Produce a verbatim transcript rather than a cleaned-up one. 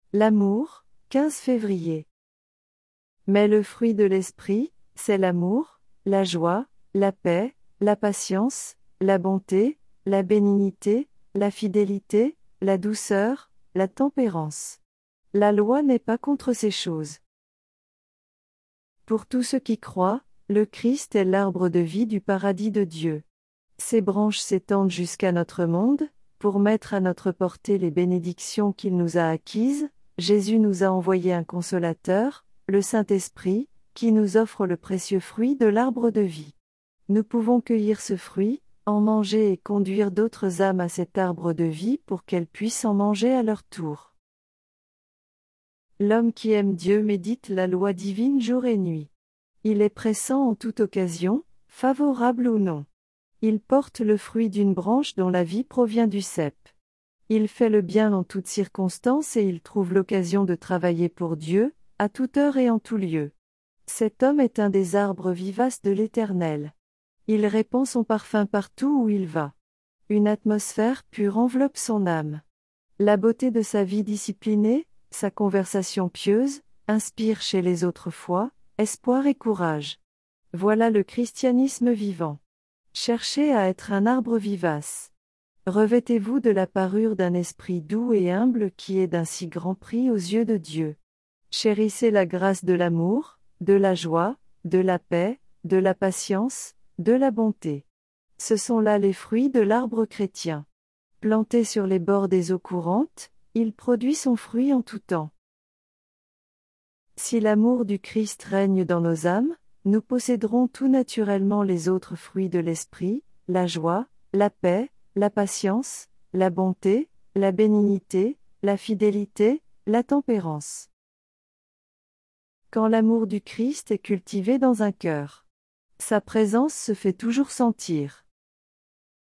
L'amour, quinze février. Mais le fruit de l'esprit, c'est l'amour, la joie, la paix, la patience, la bonté, la bénignité, la fidélité, la douceur, la tempérance. La loi n'est pas contre ces choses. Pour tous ceux qui croient, le Christ est l'arbre de vie du paradis de Dieu. Ses branches s'étendent jusqu'à notre monde, pour mettre à notre portée les bénédictions qu'il nous a acquises. Jésus nous a envoyé un consolateur, le Saint-Esprit, qui nous offre le précieux fruit de l'arbre de vie. Nous pouvons cueillir ce fruit, en manger et conduire d'autres âmes à cet arbre de vie pour qu'elles puissent en manger à leur tour. L'homme qui aime Dieu médite la loi divine jour et nuit. Il est pressant en toute occasion, favorable ou non. Il porte le fruit d'une branche dont la vie provient du cep. Il fait le bien en toutes circonstances et il trouve l'occasion de travailler pour Dieu, à toute heure et en tout lieu. Cet homme est un des arbres vivaces de l'Éternel. Il répand son parfum partout où il va. Une atmosphère pure enveloppe son âme. La beauté de sa vie disciplinée, sa conversation pieuse, inspire chez les autres foi, espoir et courage. Voilà le christianisme vivant. Cherchez à être un arbre vivace. Revêtez-vous de la parure d'un esprit doux et humble qui est d'un si grand prix aux yeux de Dieu. Chérissez la grâce de l'amour, de la joie, de la paix, de la patience, de la bonté. Ce sont là les fruits de l'arbre chrétien. Planté sur les bords des eaux courantes, il produit son fruit en tout temps. Si l'amour du Christ règne dans nos âmes, nous posséderons tout naturellement les autres fruits de l'esprit, la joie, la paix, la patience, la bonté, la bénignité, la fidélité, la tempérance. Quand l'amour du Christ est cultivé dans un cœur, sa présence se fait toujours sentir.